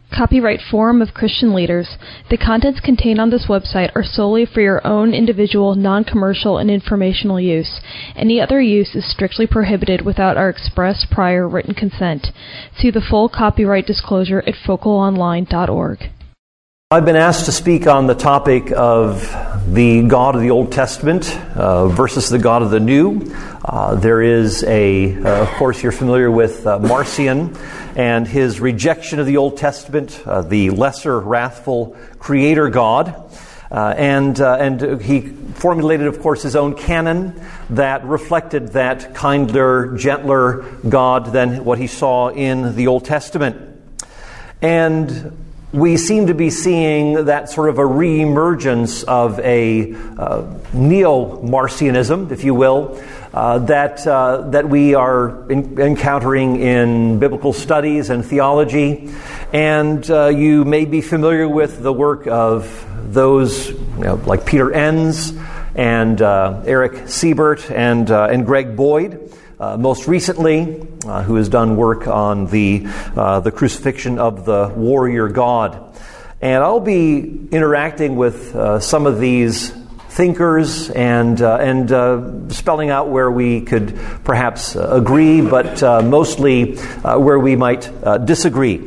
Copyright Forum of Christian Leaders. The contents contained on this website are solely for your own individual, non-commercial, and informational use. Any other use is strictly prohibited without our express prior written consent. See the full copyright disclosure at focalonline.org. I've been asked to speak on the topic of the God of the Old Testament versus the God of the New. There is of course, you're familiar with Marcion and his rejection of the Old Testament, the lesser, wrathful creator God. And he formulated, of course, his own canon that reflected that kinder, gentler God than what he saw in the Old Testament. And we seem to be seeing that sort of a re-emergence of a neo-Marcionism, if you will, that we are encountering in biblical studies and theology. And you may be familiar with the work of those like Peter Enns and Eric Siebert and Greg Boyd. Most recently, who has done work on the crucifixion of the warrior God. And I'll be interacting with some of these thinkers and spelling out where we could perhaps agree, but mostly where we might disagree.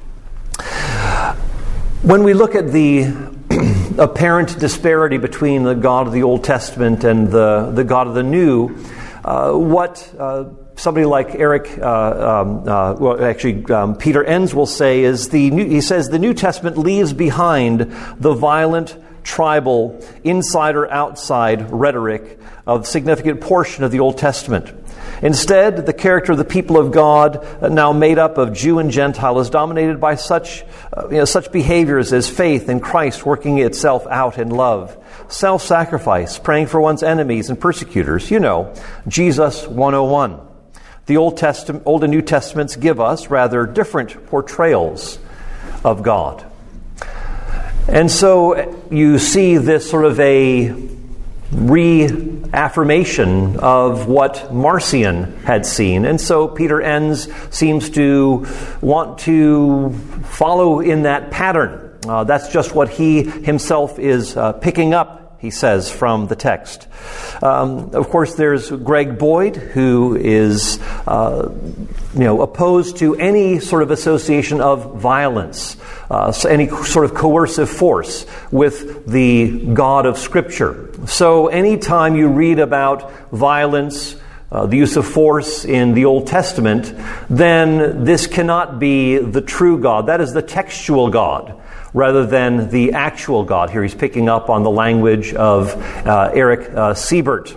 When we look at the apparent disparity between the God of the Old Testament and the God of the New, what somebody like Peter Enns will say is he says the New Testament leaves behind the violent, tribal, inside or outside rhetoric of a significant portion of the Old Testament. Instead, the character of the people of God, now made up of Jew and Gentile, is dominated by such behaviors as faith in Christ working itself out in love, self-sacrifice, praying for one's enemies and persecutors. Jesus 101. The Old and New Testaments give us rather different portrayals of God. And so you see this sort of a reaffirmation of what Marcion had seen. And so Peter Enns seems to want to follow in that pattern. That's just what he himself is picking up, he says, from the text. Of course, there's Greg Boyd, who is opposed to any sort of association of violence, any sort of coercive force with the God of Scripture. So anytime you read about violence, the use of force in the Old Testament, then this cannot be the true God. That is the textual God, rather than the actual God. Here he's picking up on the language of Eric Siebert.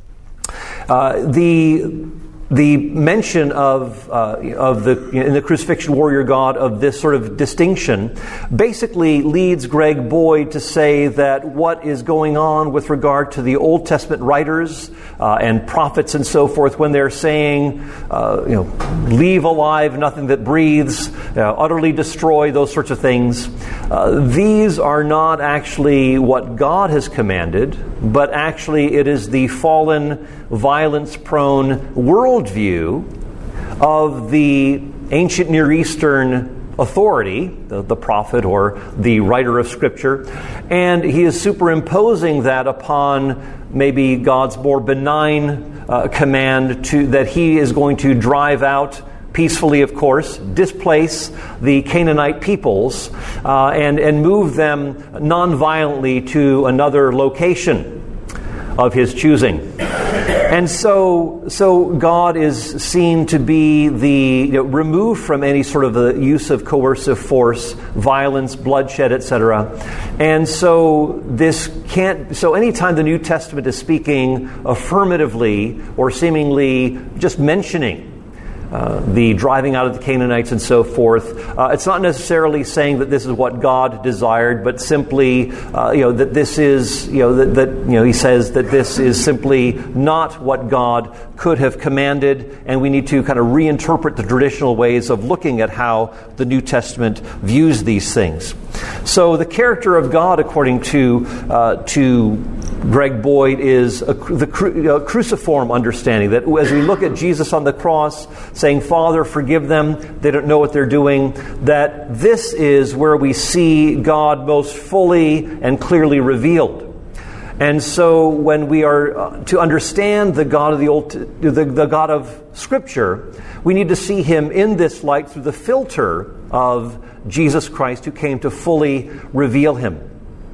The mention of in the crucifixion warrior God of this sort of distinction basically leads Greg Boyd to say that what is going on with regard to the Old Testament writers and prophets and so forth, when they're saying, leave alive nothing that breathes, utterly destroy, those sorts of things, these are not actually what God has commanded, but actually it is the fallen, violence-prone worldview of the ancient Near Eastern authority, the prophet or the writer of Scripture, and he is superimposing that upon maybe God's more benign command that he is going to drive out peacefully, of course, displace the Canaanite peoples and move them non-violently to another location of his choosing. And so God is seen to be removed from any sort of the use of coercive force, violence, bloodshed, etc. And so anytime the New Testament is speaking affirmatively or seemingly just mentioning the driving out of the Canaanites and so forth, it's not necessarily saying that this is what God desired, but simply, that this is, he says that this is simply not what God could have commanded, and we need to kind of reinterpret the traditional ways of looking at how the New Testament views these things. So the character of God, according to Greg Boyd, is the cruciform understanding, that as we look at Jesus on the cross saying, Father, forgive them, they don't know what they're doing, that this is where we see God most fully and clearly revealed. And so when we are to understand the God of the God of Scripture, we need to see Him in this light through the filter of Jesus Christ, who came to fully reveal Him.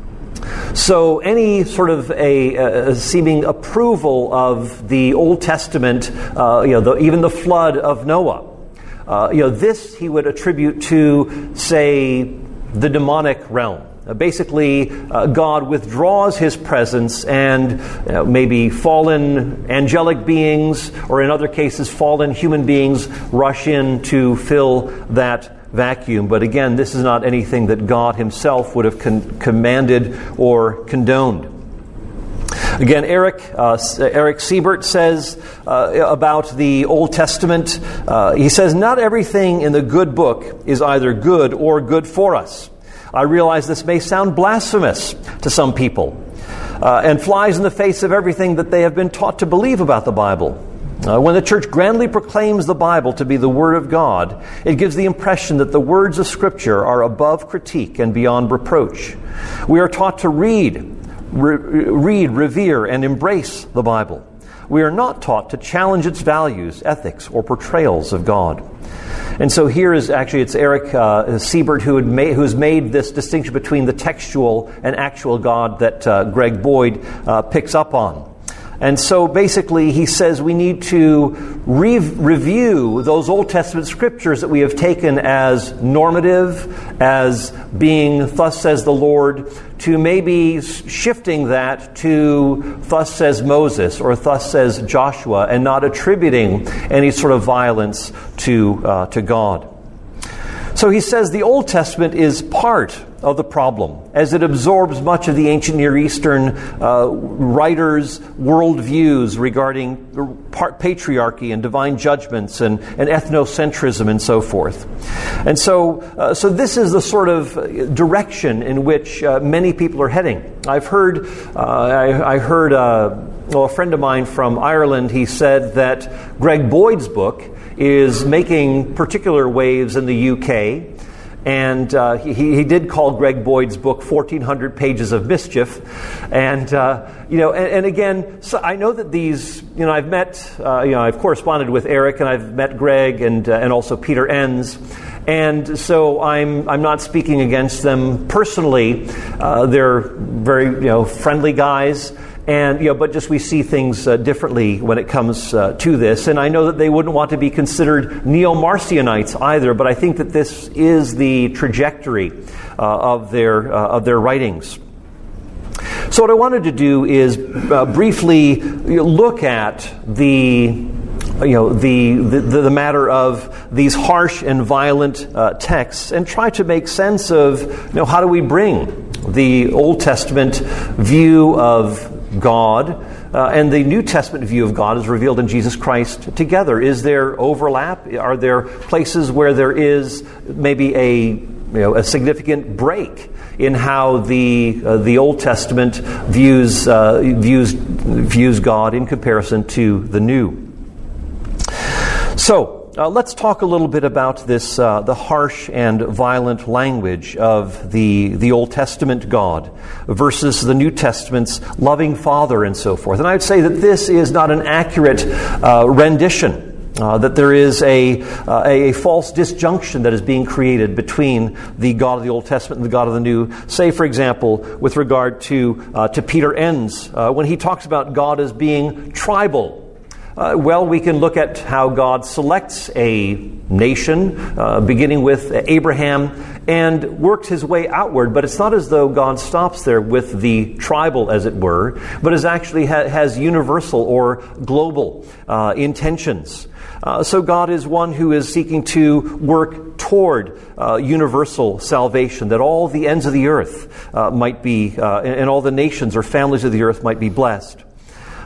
So any sort of a seeming approval of the Old Testament, even the flood of Noah, this he would attribute to, say, the demonic realm. Basically, God withdraws His presence, and maybe fallen angelic beings, or in other cases fallen human beings, rush in to fill that vacuum. But again, this is not anything that God Himself would have commanded or condoned. Again, Eric Siebert says about the Old Testament, he says, not everything in the good book is either good or good for us. I realize this may sound blasphemous to some people and flies in the face of everything that they have been taught to believe about the Bible. When the church grandly proclaims the Bible to be the Word of God, it gives the impression that the words of Scripture are above critique and beyond reproach. We are taught to read, revere, and embrace the Bible. We are not taught to challenge its values, ethics, or portrayals of God. And so here is actually, it's Eric Siebert who has made this distinction between the textual and actual God that Greg Boyd picks up on. And so basically he says we need to review those Old Testament scriptures that we have taken as normative, as being thus says the Lord, to maybe shifting that to thus says Moses or thus says Joshua, and not attributing any sort of violence to God. So he says the Old Testament is part of the problem, as it absorbs much of the ancient Near Eastern writers' worldviews regarding patriarchy and divine judgments and ethnocentrism and so forth. And so this is the sort of direction in which many people are heading. I've heard, I heard a friend of mine from Ireland, he said that Greg Boyd's book is making particular waves in the UK. And he did call Greg Boyd's book 1,400 Pages of Mischief. And, and again, so I know that these, I've met, I've corresponded with Eric, and I've met Greg and also Peter Enns. And so I'm not speaking against them personally. They're very, friendly guys. And, but just we see things differently when it comes to this. And I know that they wouldn't want to be considered neo-Marcionites either, but I think that this is the trajectory of their writings. So what I wanted to do is briefly look at the matter of these harsh and violent texts, and try to make sense of how do we bring the Old Testament view of God and the New Testament view of God as revealed in Jesus Christ together. Is there overlap? Are there places where there is maybe a significant break in how the Old Testament views God in comparison to the New? So let's talk a little bit about this, the harsh and violent language of the Old Testament God versus the New Testament's loving Father and so forth. And I would say that this is not an accurate rendition, that there is a false disjunction that is being created between the God of the Old Testament and the God of the New. Say, for example, with regard to Peter Enns, when he talks about God as being tribal. We can look at how God selects a nation, beginning with Abraham, and works his way outward. But it's not as though God stops there with the tribal, as it were, but is actually has universal or global intentions. So God is one who is seeking to work toward universal salvation, that all the ends of the earth might be, and all the nations or families of the earth might be blessed.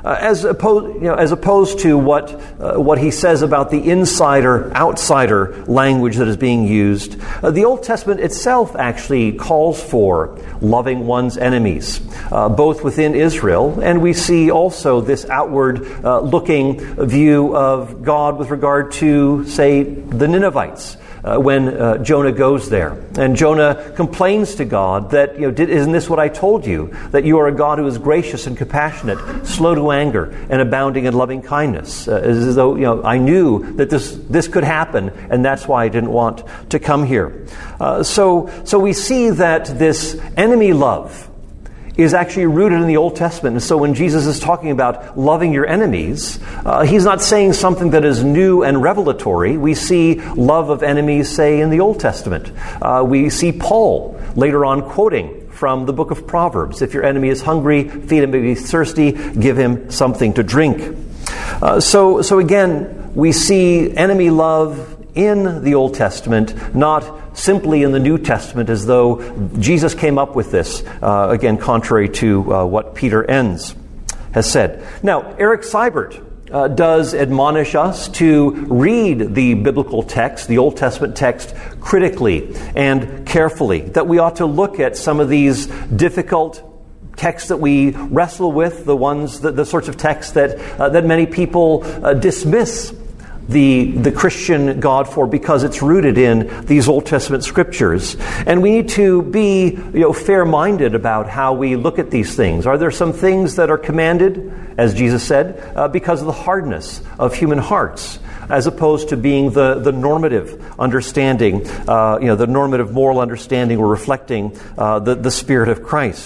as opposed to what he says about the insider-outsider language that is being used. The Old Testament itself actually calls for loving one's enemies, both within Israel, and we see also this outward-looking view of God with regard to, say, the Ninevites. When Jonah goes there. And Jonah complains to God that, isn't this what I told you? That you are a God who is gracious and compassionate, slow to anger, and abounding in loving kindness. As though, I knew that this could happen, and that's why I didn't want to come here. So we see that this enemy love is actually rooted in the Old Testament. And so when Jesus is talking about loving your enemies, he's not saying something that is new and revelatory. We see love of enemies, say, in the Old Testament. We see Paul later on quoting from the book of Proverbs. If your enemy is hungry, feed him. If he's thirsty, give him something to drink. So again, we see enemy love in the Old Testament, not simply in the New Testament, as though Jesus came up with this, again, contrary to what Peter Enns has said. Now, Eric Seibert does admonish us to read the biblical text, the Old Testament text, critically and carefully, that we ought to look at some of these difficult texts that we wrestle with, the sorts of texts that many people dismiss the Christian God for, because it's rooted in these Old Testament scriptures. And we need to be fair-minded about how we look at these things. Are there some things that are commanded, as Jesus said, because of the hardness of human hearts, as opposed to being the normative understanding, the normative moral understanding, or reflecting the Spirit of Christ?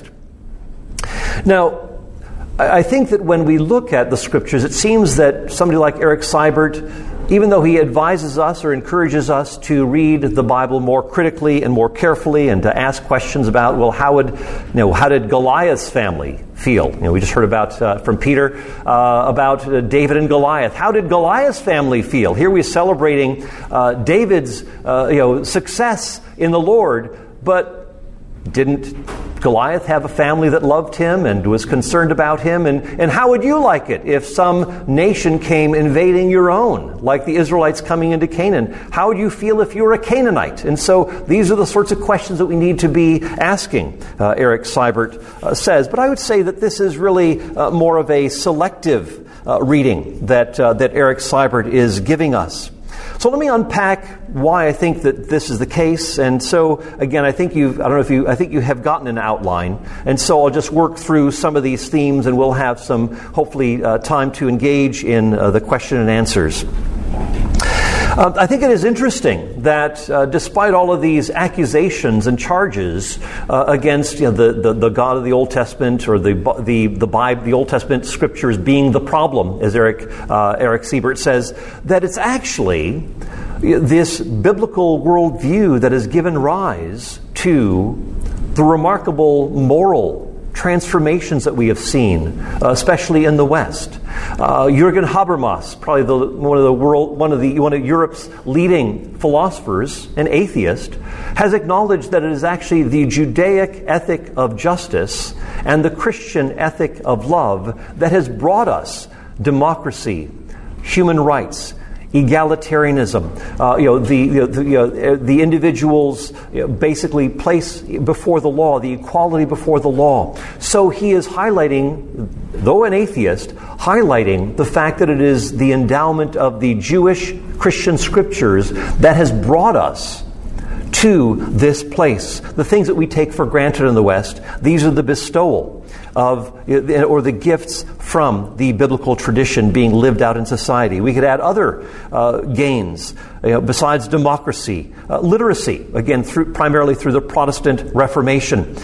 Now, I think that when we look at the Scriptures, it seems that somebody like Eric Seibert, even though he advises us or encourages us to read the Bible more critically and more carefully, and to ask questions about, well, how did Goliath's family feel? We just heard about from Peter about David and Goliath. How did Goliath's family feel? Here we're celebrating David's success in the Lord, but didn't Goliath have a family that loved him and was concerned about him? And how would you like it if some nation came invading your own, like the Israelites coming into Canaan? How would you feel if you were a Canaanite? And so these are the sorts of questions that we need to be asking, Eric Seibert says. But I would say that this is really more of a selective reading that Eric Seibert is giving us. So let me unpack why I think that this is the case. And so, again, I think you have gotten an outline. And so I'll just work through some of these themes, and we'll have some, hopefully, time to engage in the question and answers. I think it is interesting that despite all of these accusations and charges against the God of the Old Testament, or the Bible, the Old Testament scriptures being the problem, as Eric Seibert says, that it's actually this biblical worldview that has given rise to the remarkable moral transformations that we have seen, especially in the West. Jürgen Habermas, probably one of Europe's leading philosophers and atheist, has acknowledged that it is actually the Judaic ethic of justice and the Christian ethic of love that has brought us democracy, human rights, egalitarianism, the individual's basically place before the law, the equality before the law. So he is highlighting, though an atheist, highlighting the fact that it is the endowment of the Jewish Christian scriptures that has brought us to this place. The things that we take for granted in the West, these are the bestowal of, or the gifts from the biblical tradition being lived out in society. We could add other gains besides democracy, literacy, again primarily through the Protestant Reformation,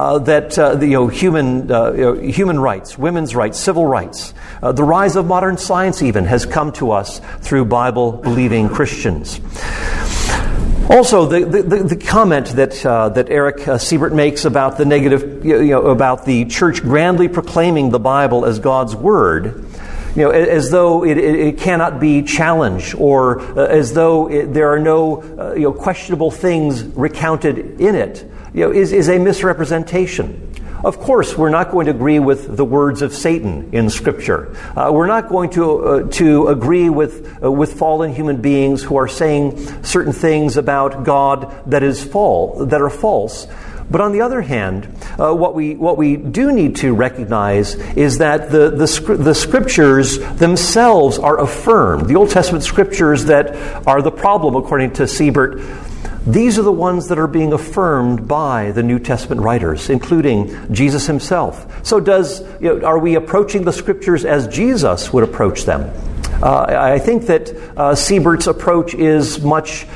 human rights, women's rights, civil rights. The rise of modern science even has come to us through Bible-believing Christians. Also, the comment that Eric Seibert makes about the negative, about the church grandly proclaiming the Bible as God's word, as though it cannot be challenged, or as though there are no questionable things recounted in it, is a misrepresentation. Of course, we're not going to agree with the words of Satan in Scripture. We're not going to agree with fallen human beings who are saying certain things about God that are false. But on the other hand, what we do need to recognize is that the Scriptures themselves are affirmed. The Old Testament Scriptures that are the problem, according to Siebert, these are the ones that are being affirmed by the New Testament writers, including Jesus himself. So are we approaching the Scriptures as Jesus would approach them? I think that Siebert's approach is much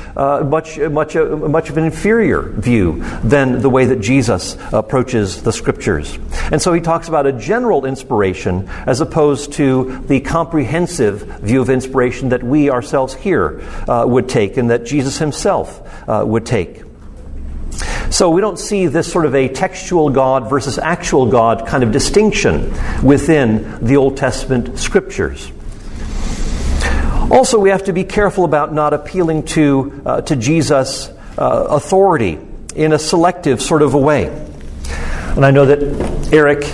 of an inferior view than the way that Jesus approaches the Scriptures. And so he talks about a general inspiration as opposed to the comprehensive view of inspiration that we ourselves here would take and that Jesus himself would take. So we don't see this sort of a textual God versus actual God kind of distinction within the Old Testament Scriptures. Also, we have to be careful about not appealing to Jesus' authority in a selective sort of a way. And I know that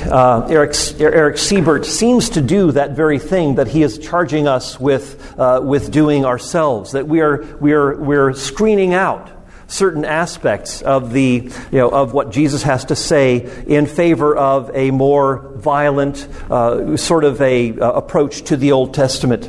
Eric Siebert seems to do that very thing that he is charging us with doing ourselves. That we're screening out certain aspects of of what Jesus has to say in favor of a more violent sort of a approach to the Old Testament.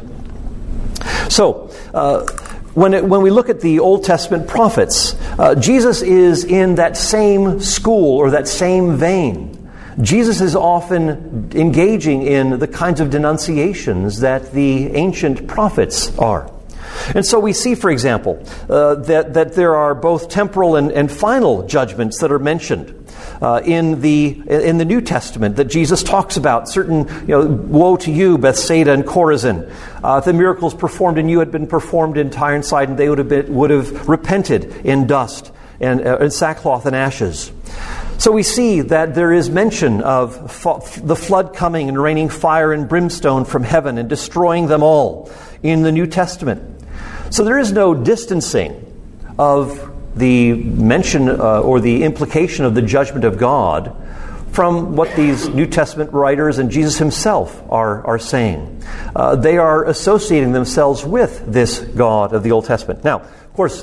So, when we look at the Old Testament prophets, Jesus is in that same school or that same vein. Jesus is often engaging in the kinds of denunciations that the ancient prophets are. And so we see, for example, that there are both temporal and final judgments that are mentioned in the New Testament that Jesus talks about. Certain, woe to you, Bethsaida and Chorazin. If the miracles performed in you had been performed in Tyre and Sidon, they would have repented in dust and in sackcloth and ashes. So we see that there is mention of the flood coming and raining fire and brimstone from heaven and destroying them all in the New Testament. So there is no distancing of the mention or the implication of the judgment of God from what these New Testament writers and Jesus himself are saying. They are associating themselves with this God of the Old Testament. Now, of course,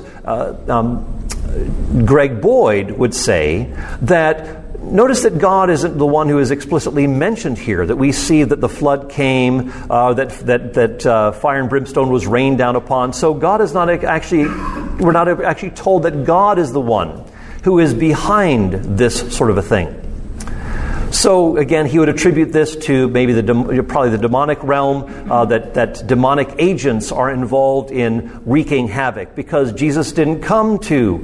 Greg Boyd would say that notice that God isn't the one who is explicitly mentioned here, that we see that the flood came, that fire and brimstone was rained down upon. So God is not actually, we're not actually told that God is the one who is behind this sort of a thing. So again, he would attribute this to maybe probably the demonic realm, that demonic agents are involved in wreaking havoc, because Jesus didn't come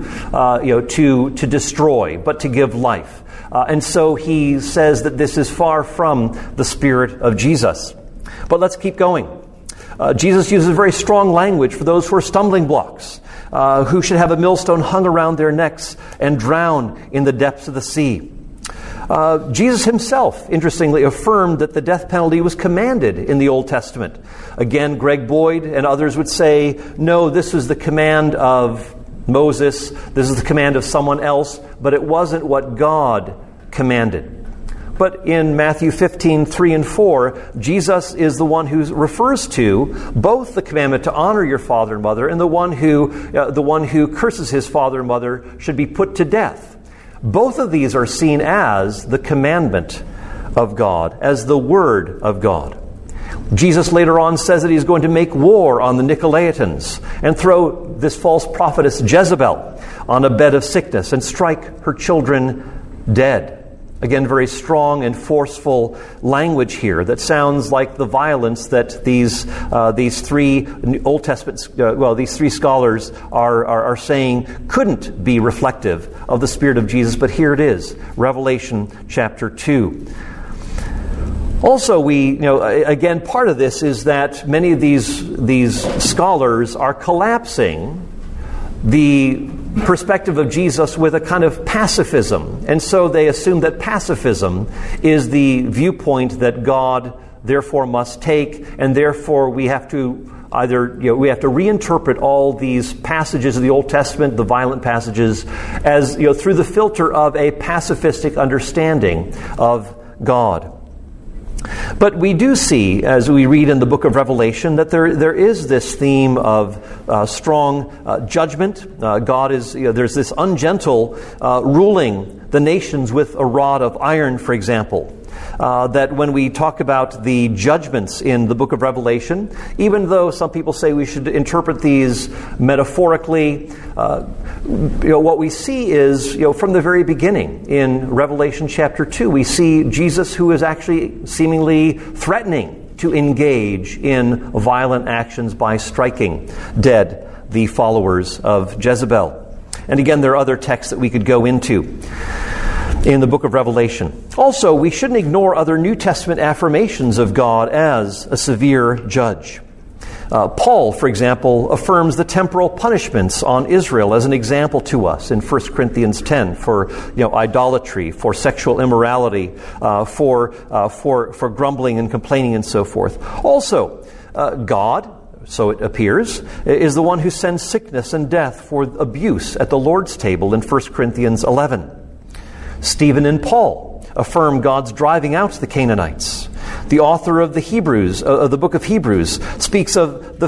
to destroy, but to give life. And so he says that this is far from the spirit of Jesus. But let's keep going. Jesus uses very strong language for those who are stumbling blocks, who should have a millstone hung around their necks and drown in the depths of the sea. Jesus himself, interestingly, affirmed that the death penalty was commanded in the Old Testament. Again, Greg Boyd and others would say, no, this was the command of Moses, this is the command of someone else, but it wasn't what God commanded. But in Matthew 15:3 and 4, Jesus is the one who refers to both the commandment to honor your father and mother, and the one who curses his father and mother should be put to death. Both of these are seen as the commandment of God, as the word of God. Jesus later on says that he's going to make war on the Nicolaitans and throw this false prophetess Jezebel on a bed of sickness and strike her children dead. Again, very strong and forceful language here that sounds like the violence that these three Old Testament, these three scholars are saying couldn't be reflective of the Spirit of Jesus, but here it is, Revelation chapter 2. Also, again, part of this is that many of these scholars are collapsing the perspective of Jesus with a kind of pacifism. And so they assume that pacifism is the viewpoint that God therefore must take, and therefore we have to we have to reinterpret all these passages of the Old Testament, the violent passages, as through the filter of a pacifistic understanding of God. But we do see, as we read in the book of Revelation, that there is this theme of strong judgment. God is, there's this ungentle ruling the nations with a rod of iron, for example. That when we talk about the judgments in the book of Revelation, even though some people say we should interpret these metaphorically, what we see is, from the very beginning in Revelation chapter 2, we see Jesus who is actually seemingly threatening to engage in violent actions by striking dead the followers of Jezebel. And again, there are other texts that we could go into in the book of Revelation. Also, we shouldn't ignore other New Testament affirmations of God as a severe judge. Paul, for example, affirms the temporal punishments on Israel as an example to us in 1 Corinthians 10 for idolatry, for sexual immorality, for grumbling and complaining and so forth. Also, God, so it appears, is the one who sends sickness and death for abuse at the Lord's table in 1 Corinthians 11. Stephen and Paul affirm God's driving out the Canaanites. The author of the book of Hebrews, speaks of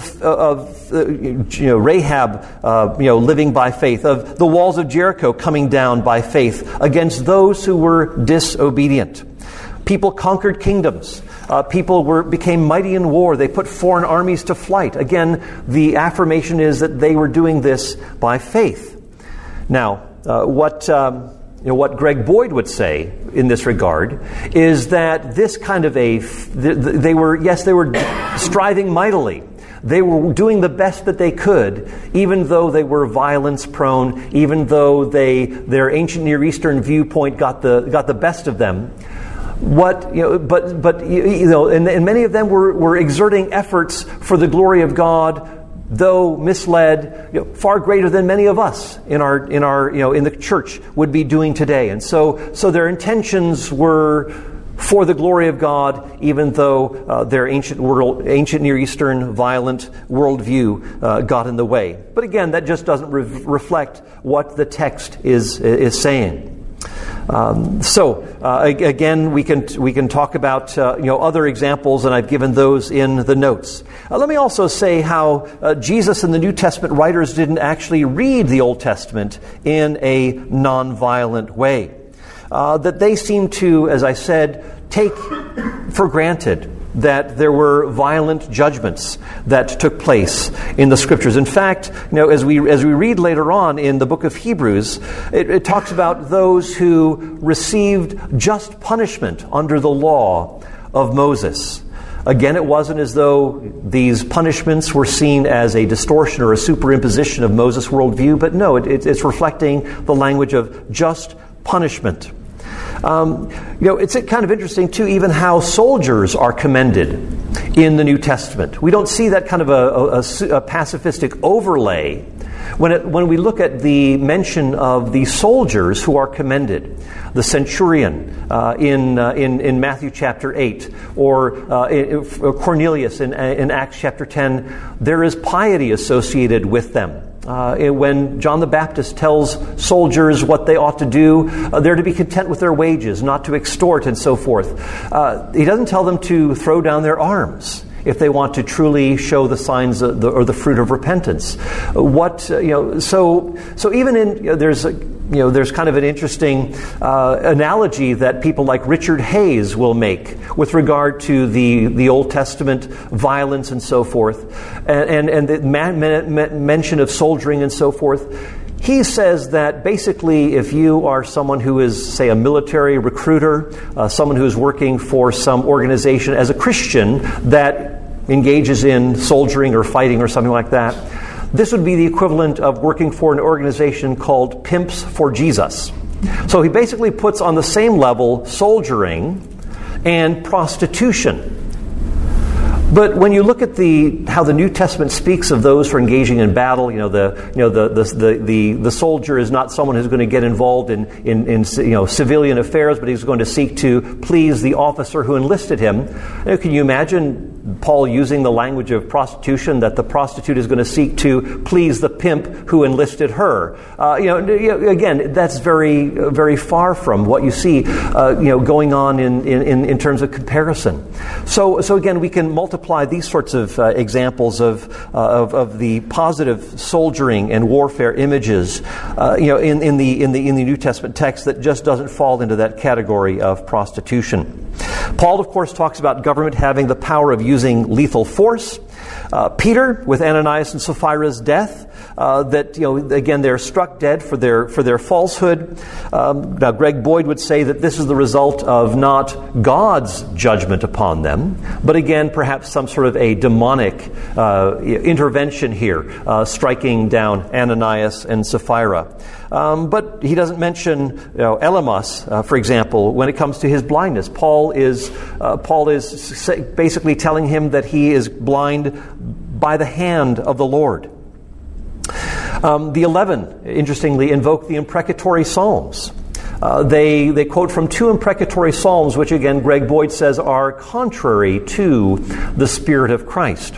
Rahab, living by faith, of the walls of Jericho coming down by faith against those who were disobedient. People conquered kingdoms. People became mighty in war. They put foreign armies to flight. Again, the affirmation is that they were doing this by faith. Now, what Greg Boyd would say in this regard is that this kind of they were striving mightily. They were doing the best that they could, even though they were violence prone, even though their ancient Near Eastern viewpoint got the best of them. And many of them were exerting efforts for the glory of God, though misled, far greater than many of us in the church would be doing today. And so their intentions were for the glory of God, even though their ancient Near Eastern violent worldview got in the way. But again, that just doesn't reflect what the text is saying. Again, we can talk about other examples, and I've given those in the notes. Let me also say how Jesus and the New Testament writers didn't actually read the Old Testament in a nonviolent way. That they seem to, as I said, take for granted that there were violent judgments that took place in the Scriptures. In fact, as we read later on in the book of Hebrews, it talks about those who received just punishment under the law of Moses. Again, it wasn't as though these punishments were seen as a distortion or a superimposition of Moses' worldview, but no, it's reflecting the language of just punishment. It's kind of interesting, too, even how soldiers are commended in the New Testament. We don't see that kind of a pacifistic overlay when we look at the mention of the soldiers who are commended. The centurion in Matthew chapter 8, or Cornelius in Acts chapter 10, there is piety associated with them. When John the Baptist tells soldiers what they ought to do, they're to be content with their wages, not to extort and so forth. He doesn't tell them to throw down their arms if they want to truly show the signs or the fruit of repentance. So even in there's kind of an interesting analogy that people like Richard Hayes will make with regard to the Old Testament violence and so forth, and the mention of soldiering and so forth. He says that basically if you are someone who is, say, a military recruiter, someone who is working for some organization as a Christian that engages in soldiering or fighting or something like that, this would be the equivalent of working for an organization called Pimps for Jesus. So he basically puts on the same level soldiering and prostitution. But when you look at how the New Testament speaks of those who are engaging in battle, the soldier is not someone who's going to get involved in civilian affairs, but he's going to seek to please the officer who enlisted him. Can you imagine Paul using the language of prostitution, that the prostitute is going to seek to please the pimp who enlisted her? Again, that's very, very far from what you see, going on in terms of comparison. So again, we can multiply these sorts of examples of the positive soldiering and warfare images, in the New Testament text that just doesn't fall into that category of prostitution. Paul, of course, talks about government having the power of using lethal force. Peter, with Ananias and Sapphira's death, again, they're struck dead for their falsehood. Now, Greg Boyd would say that this is the result of not God's judgment upon them, but again, perhaps some sort of a demonic intervention here, striking down Ananias and Sapphira. But he doesn't mention Elymas, for example, when it comes to his blindness. Paul is basically telling him that he is blind by the hand of the Lord. The 11, interestingly, invoke the imprecatory Psalms. They quote from 2 imprecatory Psalms, which again Greg Boyd says are contrary to the Spirit of Christ.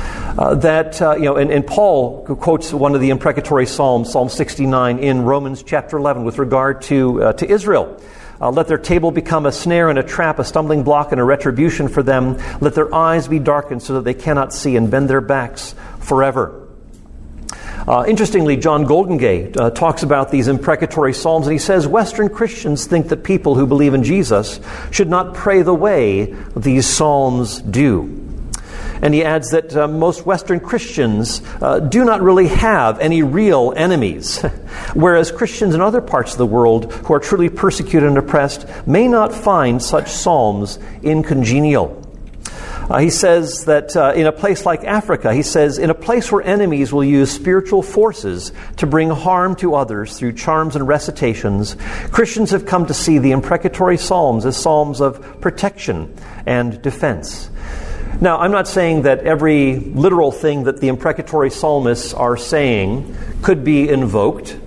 And Paul quotes one of the imprecatory Psalms, Psalm 69, in Romans chapter 11, with regard to Israel. Let their table become a snare and a trap, a stumbling block and a retribution for them. Let their eyes be darkened so that they cannot see, and bend their backs forever. Interestingly, John Goldengay talks about these imprecatory psalms, and he says Western Christians think that people who believe in Jesus should not pray the way these psalms do. And he adds that most Western Christians do not really have any real enemies, whereas Christians in other parts of the world who are truly persecuted and oppressed may not find such psalms incongenial. He says that in a place like Africa, he says, in a place where enemies will use spiritual forces to bring harm to others through charms and recitations, Christians have come to see the imprecatory psalms as psalms of protection and defense. Now, I'm not saying that every literal thing that the imprecatory psalmists are saying could be invoked,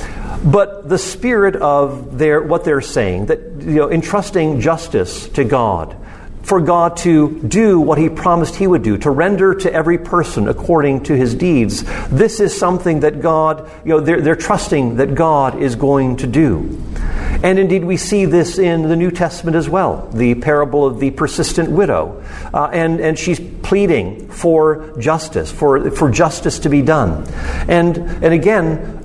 but the spirit of what they're saying, that entrusting justice to God, for God to do what He promised He would do, to render to every person according to his deeds. This is something that God, they're trusting that God is going to do. And indeed, we see this in the New Testament as well. The parable of the persistent widow, and she's pleading for justice, for justice to be done. And again,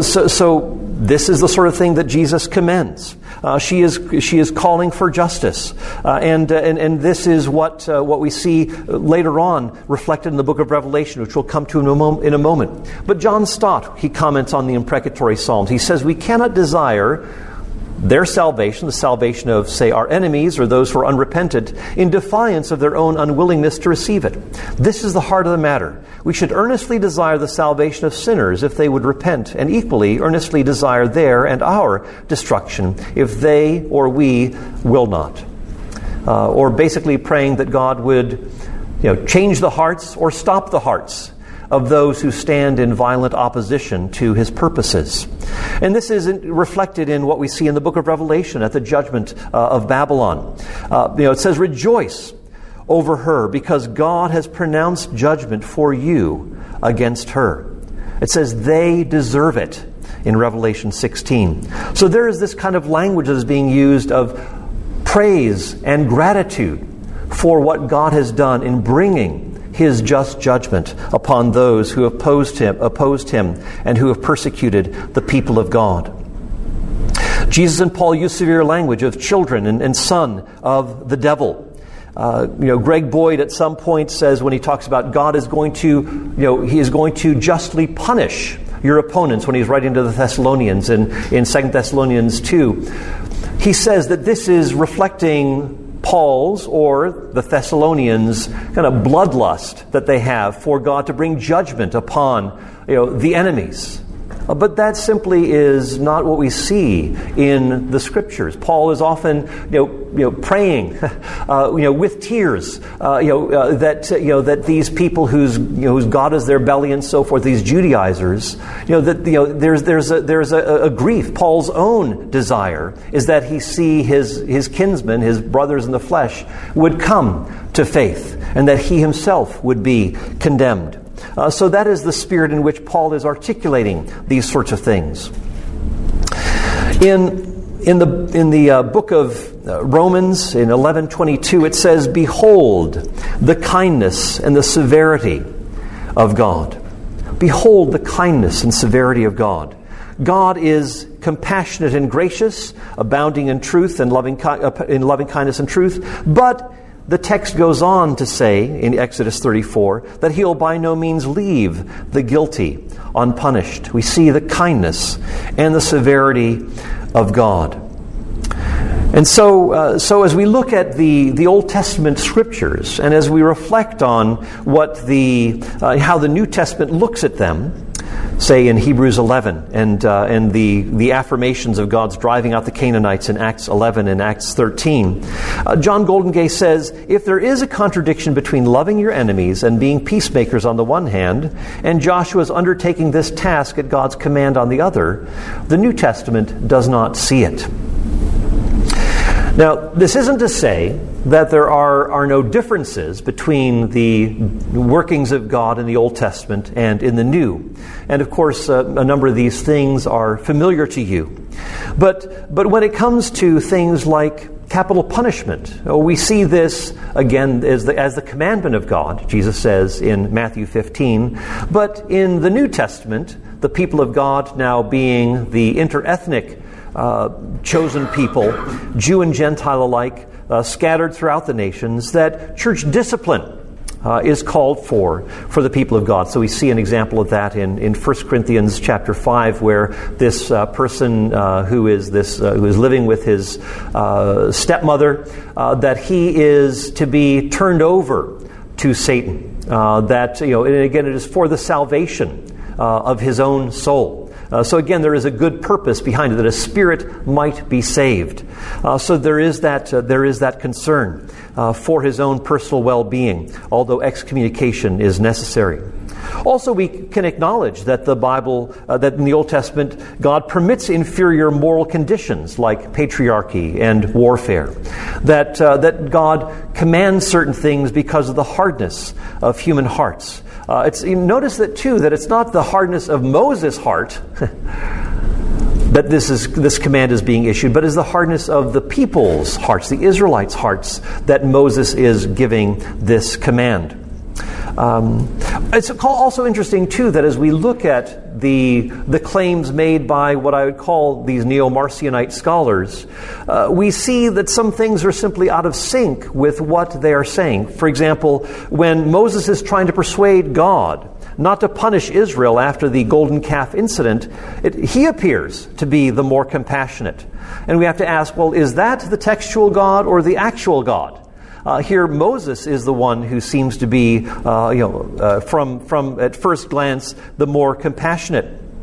so this is the sort of thing that Jesus commends. She is calling for justice, and this is what we see later on reflected in the book of Revelation, which we'll come to in a moment. But John Stott, he comments on the imprecatory psalms. He says we cannot desire their salvation, the salvation of, say, our enemies or those who are unrepentant, in defiance of their own unwillingness to receive it. This is the heart of the matter. We should earnestly desire the salvation of sinners if they would repent, and equally earnestly desire their and our destruction if they or we will not. Or basically praying that God would change the hearts or stop the hearts of those who stand in violent opposition to His purposes. And this is reflected in what we see in the book of Revelation at the judgment of Babylon. It says, "Rejoice over her, because God has pronounced judgment for you against her." It says they deserve it in Revelation 16. So there is this kind of language that is being used of praise and gratitude for what God has done in bringing His just judgment upon those who opposed him, and who have persecuted the people of God. Jesus and Paul use severe language of children and son of the devil. Greg Boyd at some point says, when he talks about God is going to, He is going to justly punish your opponents, when he's writing to the Thessalonians in 2 Thessalonians 2, he says that this is reflecting Paul's, or the Thessalonians' kind of bloodlust that they have for God to bring judgment upon the enemies But that simply is not what we see in the Scriptures. Paul is often, praying, with tears, that these people whose God is their belly and so forth, these Judaizers, there's a grief. Paul's own desire is that he see his kinsmen, his brothers in the flesh, would come to faith, and that he himself would be condemned. So that is the spirit in which Paul is articulating these sorts of things. In the book of Romans, in 11:22, it says, "Behold the kindness and the severity of God." Behold the kindness and severity of God. God is compassionate and gracious, abounding in truth and loving kindness and truth, but the text goes on to say in Exodus 34 that He'll by no means leave the guilty unpunished. We see the kindness and the severity of God. And so as we look at the Old Testament Scriptures, and as we reflect on what how the New Testament looks at them, say in Hebrews 11, and the affirmations of God's driving out the Canaanites in Acts 11 and Acts 13, John Goldengay says, if there is a contradiction between loving your enemies and being peacemakers on the one hand, and Joshua's undertaking this task at God's command on the other, the New Testament does not see it. Now, this isn't to say that there are no differences between the workings of God in the Old Testament and in the New. And of course, a number of these things are familiar to you. But when it comes to things like capital punishment, we see this again as the commandment of God, Jesus says in Matthew 15. But in the New Testament, the people of God now being the interethnic chosen people, Jew and Gentile alike, scattered throughout the nations, that church discipline is called for the people of God. So we see an example of that in 1 Corinthians chapter 5, where this person who is living with his stepmother, that he is to be turned over to Satan. And again, it is for the salvation of his own soul. So again, there is a good purpose behind it, that a spirit might be saved. So there is that concern for his own personal well-being, although excommunication is necessary. Also, we can acknowledge that the Bible, that in the Old Testament, God permits inferior moral conditions like patriarchy and warfare. That God commands certain things because of the hardness of human hearts. Notice that it's not the hardness of Moses' heart that this command is being issued, but is the hardness of the people's hearts, the Israelites' hearts, that Moses is giving this command. It's also interesting, too, that as we look at the claims made by what I would call these Neo-Marcionite scholars, we see that some things are simply out of sync with what they are saying. For example, when Moses is trying to persuade God not to punish Israel after the golden calf incident, he appears to be the more compassionate. And we have to ask, well, is that the textual God or the actual God? Here, Moses is the one who seems to be, from at first glance, the more compassionate.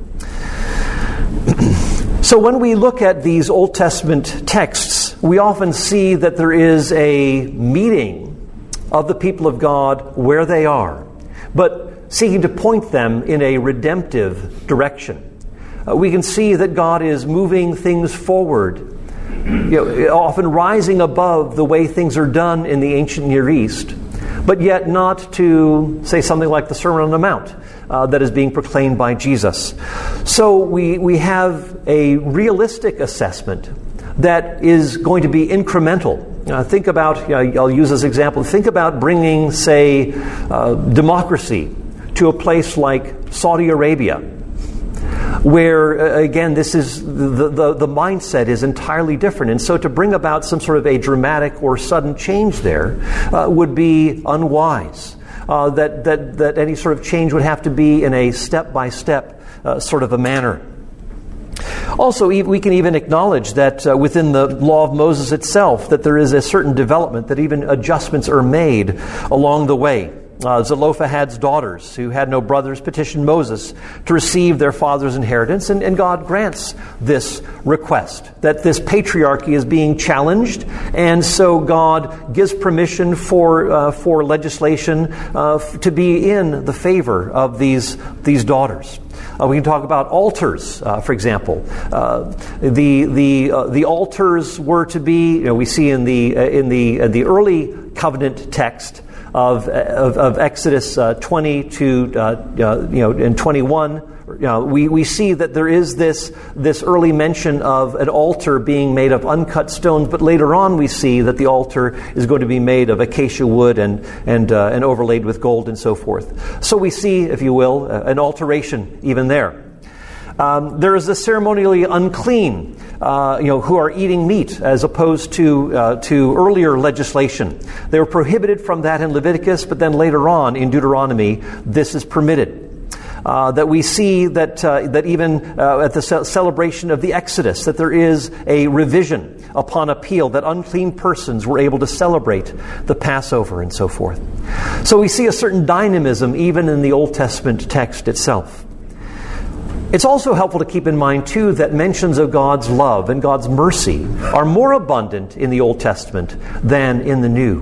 So when we look at these Old Testament texts, we often see that there is a meeting of the people of God where they are, but seeking to point them in a redemptive direction. We can see that God is moving things forward, often rising above the way things are done in the ancient Near East, but yet not to say something like the Sermon on the Mount that is being proclaimed by Jesus. So we have a realistic assessment that is going to be incremental. Think about, I'll use this example, think about bringing, say, democracy to a place like Saudi Arabia, where, again, this is the mindset is entirely different. And so to bring about some sort of a dramatic or sudden change there would be unwise. That any sort of change would have to be in a step-by-step sort of a manner. Also, we can even acknowledge that within the law of Moses itself, that there is a certain development, that even adjustments are made along the way. Zelophehad's daughters, who had no brothers, petitioned Moses to receive their father's inheritance, and God grants this request, that this patriarchy is being challenged, and so God gives permission for legislation to be in the favor of these daughters. We can talk about altars, for example. The altars were to be, we see in the early covenant text of Exodus 20 and 21. We see that there is this early mention of an altar being made of uncut stones, but later on we see that the altar is going to be made of acacia wood and overlaid with gold and so forth. So we see, if you will, an alteration even there. There is the ceremonially unclean, who are eating meat, as opposed to earlier legislation. They were prohibited from that in Leviticus, but then later on in Deuteronomy, this is permitted. That we see that even at the celebration of the Exodus, that there is a revision upon appeal, that unclean persons were able to celebrate the Passover and so forth. So we see a certain dynamism even in the Old Testament text itself. It's also helpful to keep in mind, too, that mentions of God's love and God's mercy are more abundant in the Old Testament than in the New.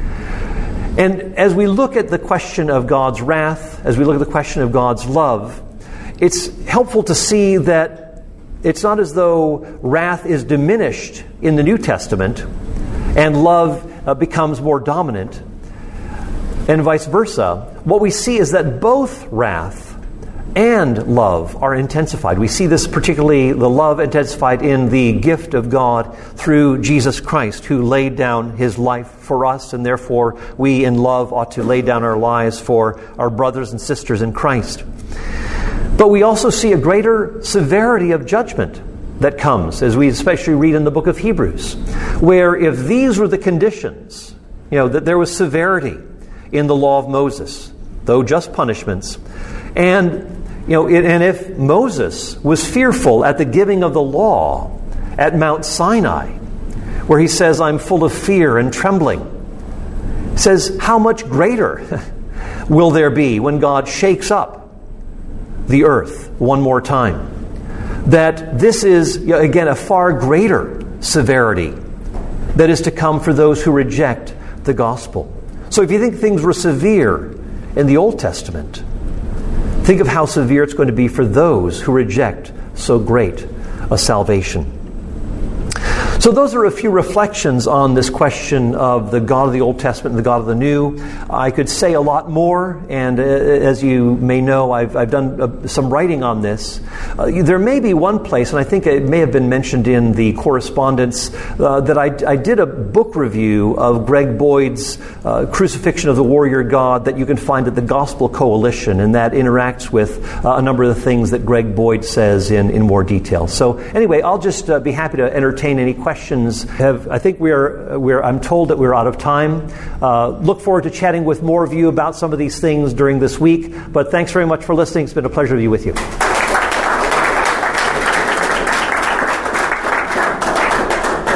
And as we look at the question of God's wrath, as we look at the question of God's love, it's helpful to see that it's not as though wrath is diminished in the New Testament and love becomes more dominant, and vice versa. What we see is that both wrath and love are intensified. We see this particularly, the love intensified in the gift of God through Jesus Christ, who laid down His life for us, and therefore we in love ought to lay down our lives for our brothers and sisters in Christ. But we also see a greater severity of judgment that comes, as we especially read in the book of Hebrews, where if these were the conditions, that there was severity in the law of Moses, though just punishments, and if Moses was fearful at the giving of the law at Mount Sinai, where he says, "I'm full of fear and trembling," he says, how much greater will there be when God shakes up the earth one more time? That this is, again, a far greater severity that is to come for those who reject the gospel. So if you think things were severe in the Old Testament, think of how severe it's going to be for those who reject so great a salvation. So those are a few reflections on this question of the God of the Old Testament and the God of the New. I could say a lot more, and as you may know, I've done some writing on this. There may be one place, and I think it may have been mentioned in the correspondence, that I did a book review of Greg Boyd's Crucifixion of the Warrior God that you can find at the Gospel Coalition, and that interacts with a number of the things that Greg Boyd says in more detail. So anyway, I'll just be happy to entertain any questions. I think I'm told that we're out of time. Look forward to chatting with more of you about some of these things during this week. But thanks very much for listening. It's been a pleasure to be with you.